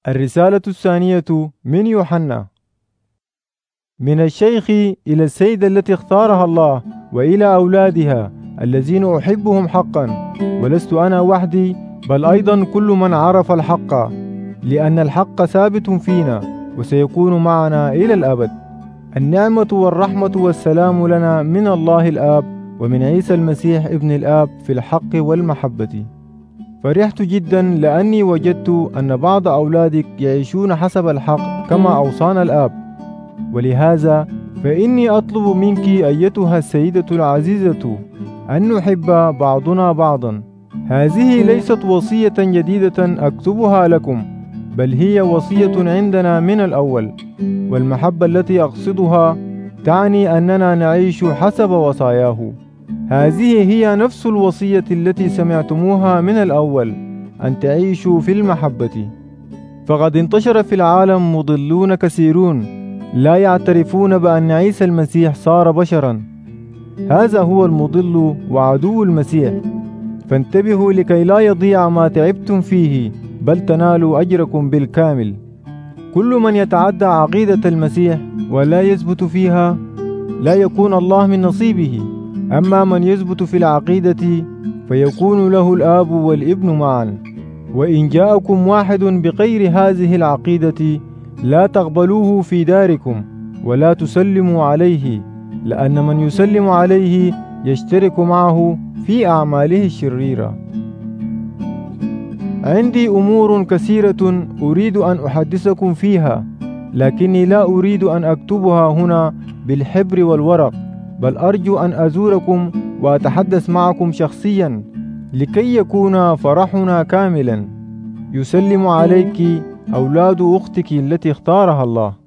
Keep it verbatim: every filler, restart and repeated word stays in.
الرسالة الثانية من يوحنا. من الشيخ إلى السيدة التي اختارها الله وإلى أولادها الذين أحبهم حقا، ولست أنا وحدي بل أيضا كل من عرف الحق، لأن الحق ثابت فينا وسيكون معنا إلى الأبد. النعمة والرحمة والسلام لنا من الله الآب ومن عيسى المسيح ابن الآب في الحق والمحبة. فرحت جدا لأني وجدت أن بعض أولادك يعيشون حسب الحق كما أوصانا الآب، ولهذا فإني أطلب منك أيتها السيدة العزيزة أن نحب بعضنا بعضا. هذه ليست وصية جديدة أكتبها لكم، بل هي وصية عندنا من الأول، والمحبة التي أقصدها تعني أننا نعيش حسب وصاياه. هذه هي نفس الوصية التي سمعتموها من الأول، أن تعيشوا في المحبة. فقد انتشر في العالم مضلون كثيرون لا يعترفون بأن عيسى المسيح صار بشرا. هذا هو المضل وعدو المسيح، فانتبهوا لكي لا يضيع ما تعبتم فيه، بل تنالوا أجركم بالكامل. كل من يتعدى عقيدة المسيح ولا يثبت فيها لا يكون الله من نصيبه، أما من يثبت في العقيدة فيكون له الآب والابن معا. وإن جاءكم واحد بغير هذه العقيدة لا تقبلوه في داركم ولا تسلموا عليه، لأن من يسلم عليه يشترك معه في أعماله الشريرة. عندي أمور كثيرة أريد أن أحدثكم فيها، لكني لا أريد أن أكتبها هنا بالحبر والورق، بل أرجو أن أزوركم وأتحدث معكم شخصيا لكي يكون فرحنا كاملا. يسلم عليك أولاد أختك التي اختارها الله.